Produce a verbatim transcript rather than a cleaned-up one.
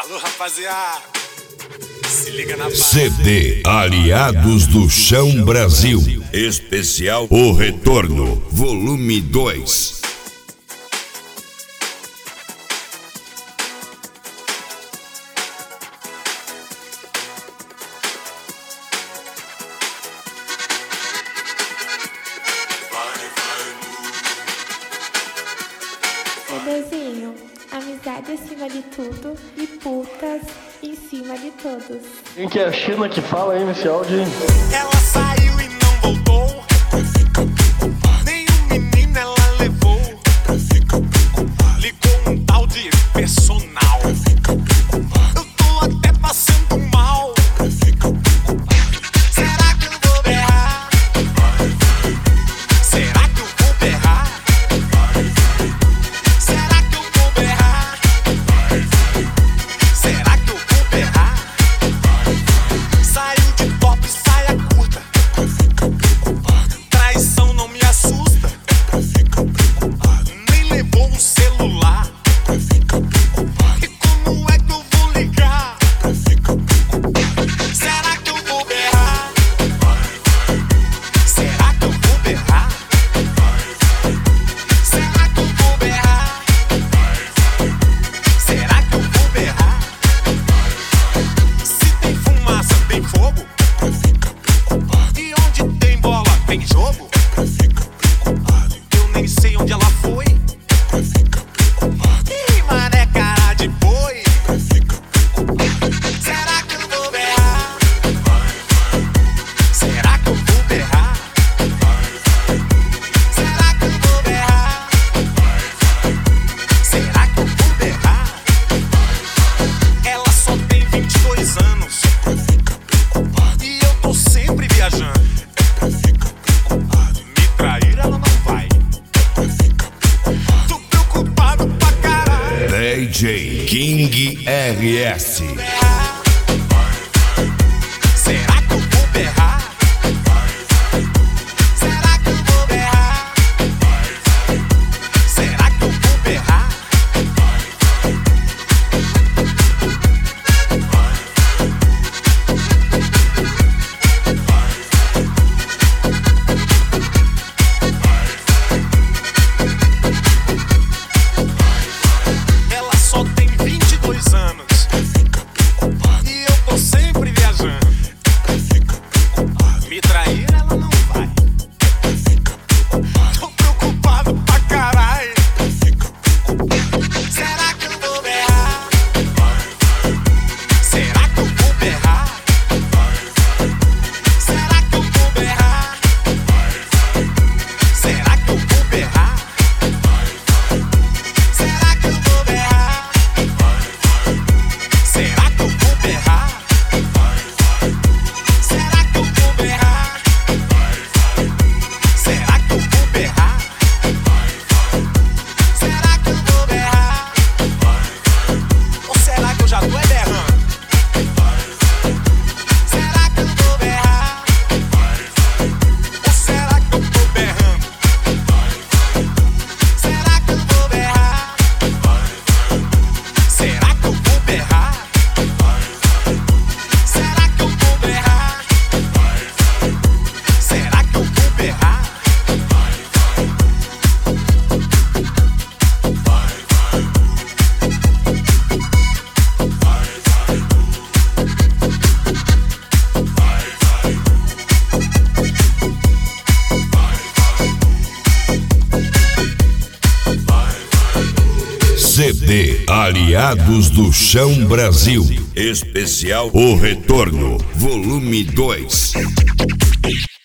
Alô, rapaziada, se liga na C D Aliados do Chão Brasil, especial O Retorno, volume dois. CDzinho, amizade acima de tudo e putas em cima de todos. Quem que é a China que fala aí nesse áudio? Ela saiu e não voltou. Nenhum menino ela levou. Ligou um tal de personal. Eu tô até passando mal. Será que eu vou berrar? Será que eu vou berrar? Será que eu vou berrar? Será que eu vou berrar? Saiu de top, saia curta. Traição não me assusta. Nem levou um celular. E como é que eu vou ligar? Será que eu vou berrar? Será que eu vou berrar? Será que eu vou berrar? Será que eu vou berrar? Se tem fumaça, tem fogo. E onde tem bola, tem jogo. Eu nem sei onde ela foi. Ih, mané, cara de boi. Será que eu vou berrar? Será que eu vou berrar? Será que eu vou berrar? Será que eu vou berrar? Ela só tem vinte e dois anos. E eu tô sempre viajando. Me trair ela não vai. Tô preocupado pra caralho. D J King R S. Será que eu vou berrar? Será que eu vou berrar? Será que eu vou berrar? Ela só tem vinte e dois anos. E eu tô sempre viajando. Me trair ela não vai. Tô preocupado pra caralho. Será que eu vou berrar? Será que eu vou berrar? Será que eu vou berrar? Será que eu vou berrar? Será que eu vou berrar? Será que eu vou berrar? Será que eu vou berrar? Será que eu vou berrar? Será que eu vou berrar? Ou será que eu já tô é berrando? Será que eu vou berrar? Ou será que eu tô berrando? Será que eu vou berrar? Será que eu vou berrar? Será que eu vou berrar? Será que eu vou berrar? C D Aliados do Chão Brasil, especial O Retorno, volume dois.